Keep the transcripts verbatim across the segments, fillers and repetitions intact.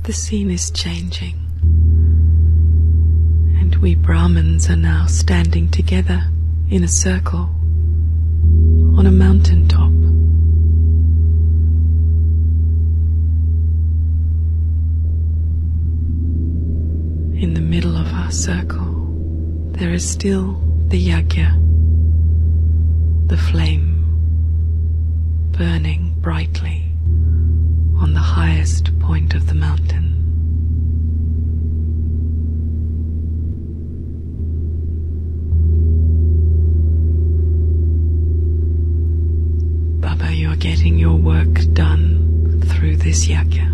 the scene is changing, and we Brahmins are now standing together in a circle on a mountain top. In the middle of our circle, there is still the yajna, the flame, burning brightly on the highest point of the mountain. Baba, you're getting your work done through this yajna.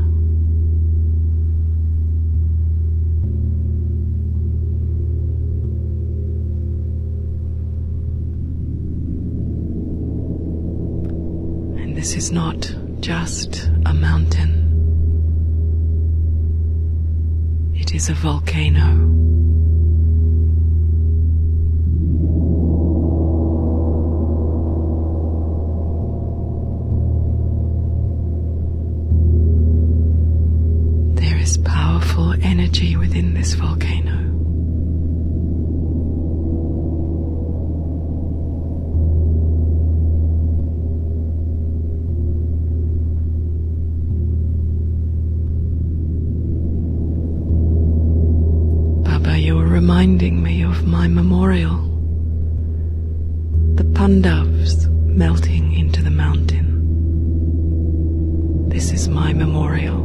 This is not just a mountain. It is a volcano. There is powerful energy within this volcano. Reminding me of my memorial, the Pandavas melting into the mountain. This is my memorial.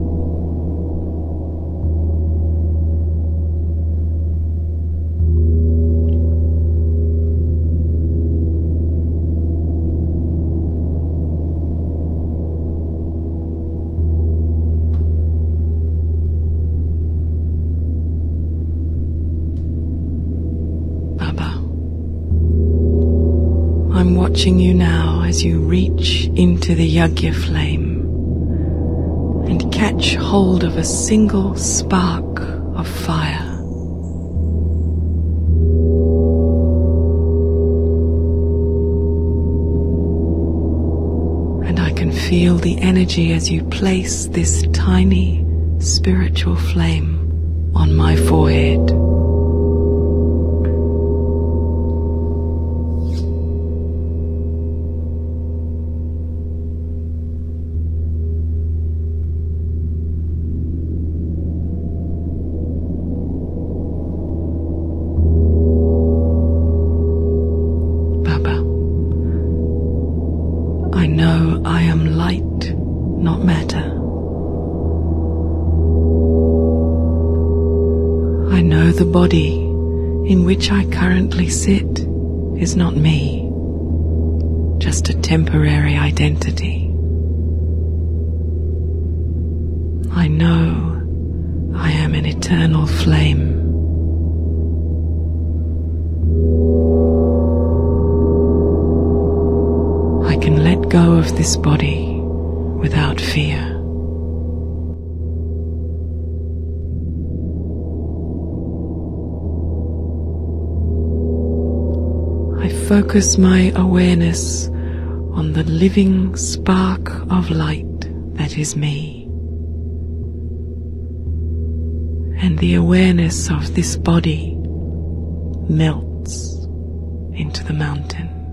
I'm watching you now as you reach into the yajna flame and catch hold of a single spark of fire. And I can feel the energy as you place this tiny spiritual flame on my forehead. I know I am light, not matter. I know the body in which I currently sit is not me, just a temporary identity. I know I am an eternal flame. I can let go of this body without fear. I focus my awareness on the living spark of light that is me, and the awareness of this body melts into the mountain.